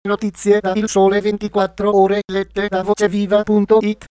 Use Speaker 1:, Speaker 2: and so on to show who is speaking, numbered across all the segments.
Speaker 1: Notizie da Il Sole 24 Ore lette da voceviva.it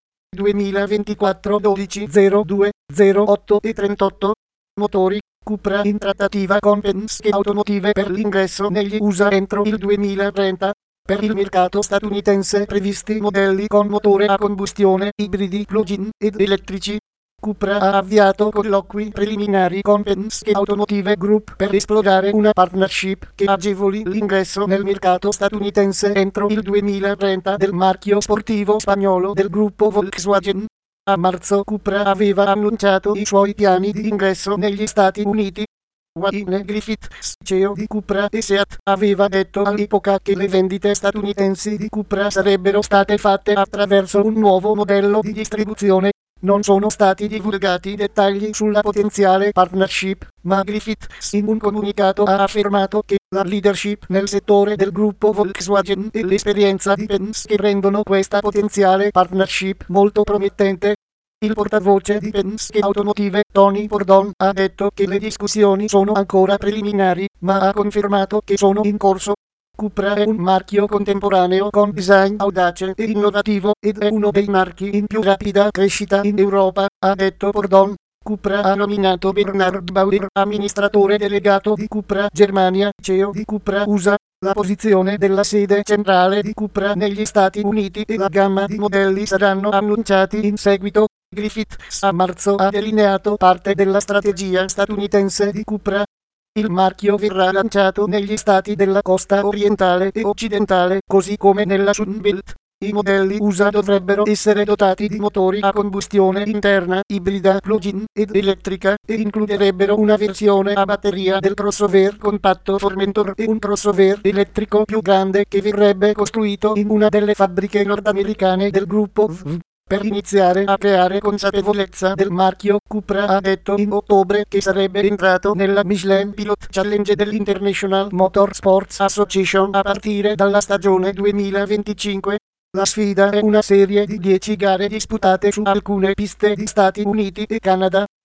Speaker 1: 2024 12 02 08 e 38. Motori Cupra in trattativa con Penske Automotive per l'ingresso negli USA entro il 2030. Per il mercato statunitense previsti modelli con motore a combustione, ibridi, plug-in ed elettrici. Cupra ha avviato colloqui preliminari con Penske Automotive Group per esplorare una partnership che agevoli l'ingresso nel mercato statunitense entro il 2030 del marchio sportivo spagnolo del gruppo Volkswagen. A marzo Cupra aveva annunciato i suoi piani di ingresso negli Stati Uniti. Wayne Griffiths, CEO di Cupra e Seat, aveva detto all'epoca che le vendite statunitensi di Cupra sarebbero state fatte attraverso un nuovo modello di distribuzione. Non sono stati divulgati dettagli sulla potenziale partnership, ma Griffiths in un comunicato ha affermato che la leadership nel settore del gruppo Volkswagen e l'esperienza di Penske rendono questa potenziale partnership molto promettente. Il portavoce di Penske Automotive, Tony Pordon, ha detto che le discussioni sono ancora preliminari, ma ha confermato che sono in corso. Cupra è un marchio contemporaneo con design audace e innovativo ed è uno dei marchi in più rapida crescita in Europa, ha detto Pordon. Cupra ha nominato Bernard Bauer, amministratore delegato di Cupra Germania, CEO di Cupra USA. La posizione della sede centrale di Cupra negli Stati Uniti e la gamma di modelli saranno annunciati in seguito. Griffiths a marzo ha delineato parte della strategia statunitense di Cupra. Il marchio verrà lanciato negli stati della costa orientale e occidentale, così come nella Sun Belt. I modelli USA dovrebbero essere dotati di motori a combustione interna, ibrida, plug-in ed elettrica, e includerebbero una versione a batteria del crossover compatto Formentor e un crossover elettrico più grande che verrebbe costruito in una delle fabbriche nordamericane del gruppo VW. Per iniziare a creare consapevolezza del marchio, Cupra ha detto in ottobre che sarebbe entrato nella Michelin Pilot Challenge dell'International Motorsports Association a partire dalla stagione 2025. La sfida è una serie di 10 gare disputate su alcune piste di Stati Uniti e Canada.